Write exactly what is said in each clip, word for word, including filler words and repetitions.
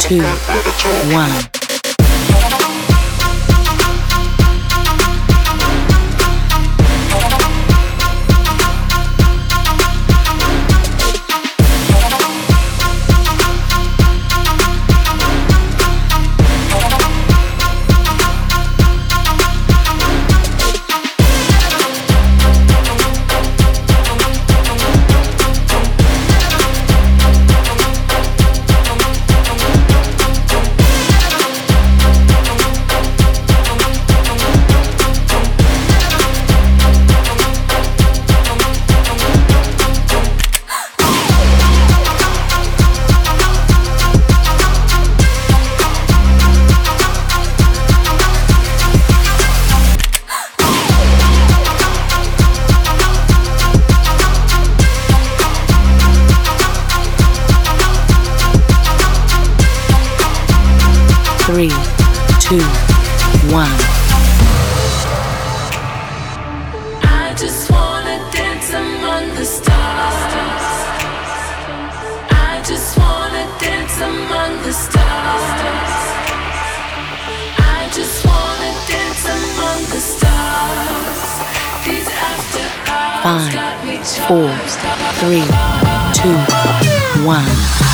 two, one. Three, two, one. I just wanna dance among the stars. I just wanna dance among the stars. I just wanna dance among the stars. These after hours got me charged. Four, three, two, one.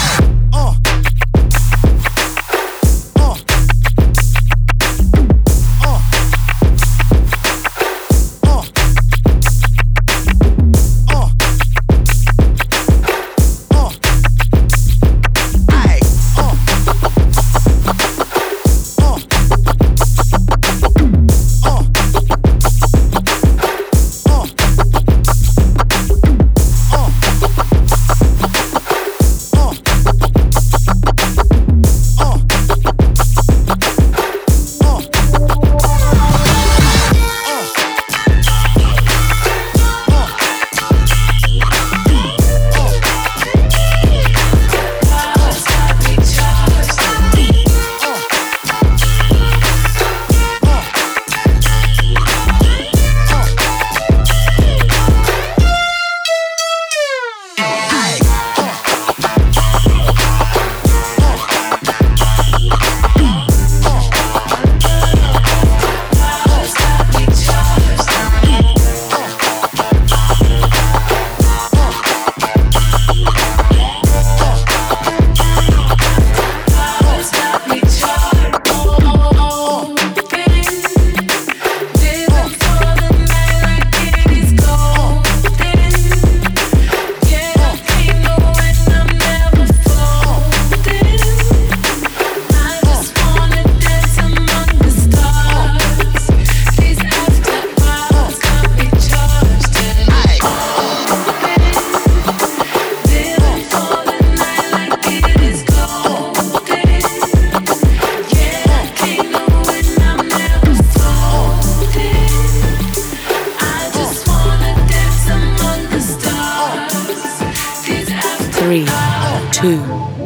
Three, two,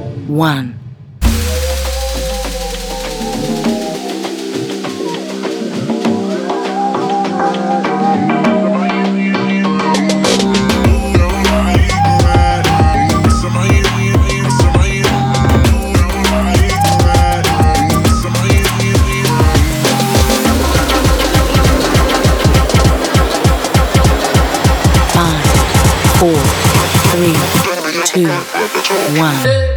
one. Four, three, two, one.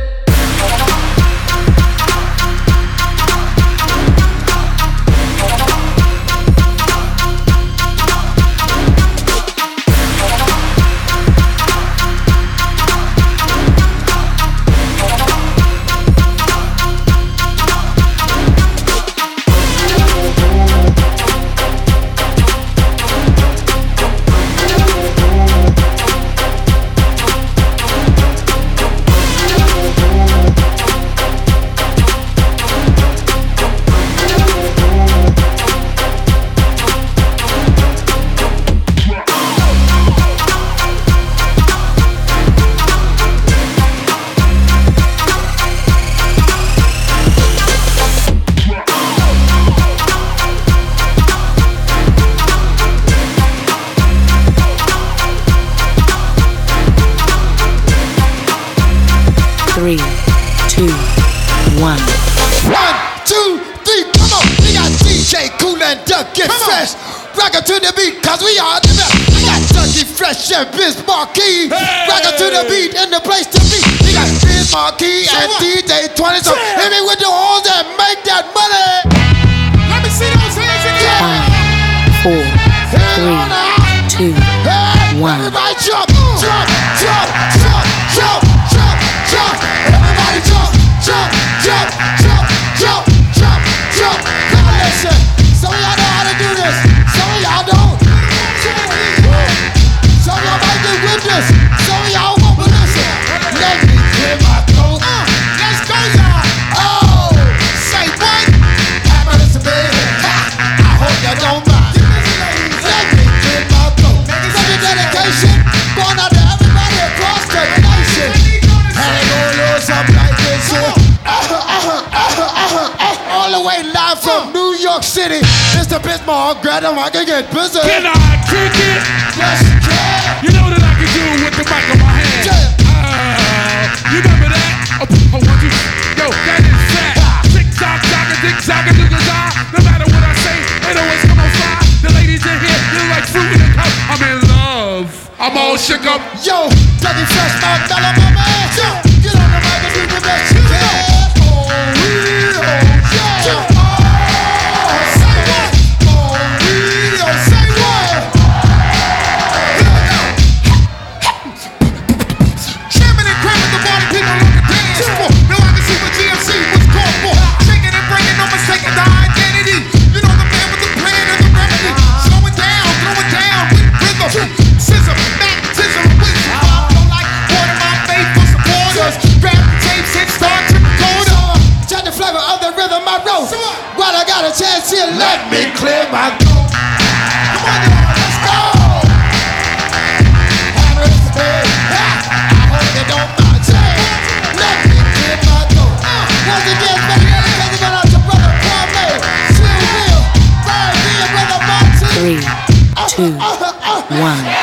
Three, two, one. One, two, three, come on. We got D J Kool and Duck Get Fresh. Rock it to the beat, cause we are the best. We got Ducky Fresh and Biz Markie. Hey. Rock it to the beat and the place to be. We got Biz Markie and D J twenty. So hit me with the horns and make that money. Let me see those hands again. Five, four, three, two, one. Everybody jump, jump, jump, jump, jump, jump, jump. Everybody jump, jump, jump, jump, jump, jump, jump. Now listen, some of y'all know how to do this. Some of y'all don't. Some of y'all might get with this. Some of y'all won't, but listen. Let me clear my throat. Uh, let's go, y'all. Oh, say what? Have a listen, baby. Ha, I hope you don't mind. Let me clear my throat. Such a dedication going out to everybody across the nation. And they gonna lose something like this. Uh, uh, uh, uh, uh, uh, all the way live from New York City. Mister Bismarck, grab the mic and get busy. Can I kick it? Yes, you can. You know that I can do it with the mic in my hand. Yeah. Uh, you remember that? Oh, oh, one, two, yo, that is fat. Tick tock, tock, a tick tock, a tick tock. No matter what I say, it always come on fly. The ladies in here, you like fruit in a cup. I'm in love. I'm all shook up. Yo, Dougie Fresh, my fella, my man. Yo, get on the mic and do the best you can. Oh, real, yeah. While I got a chance here, let me clear my throat. Come on, y'all, let's go. Have a spade. I hope you don't mind. Let me clear my throat. Once again, baby, everything going out to brother Kwame, Sylvia, Brian, me and brother Monty. Three, two, one.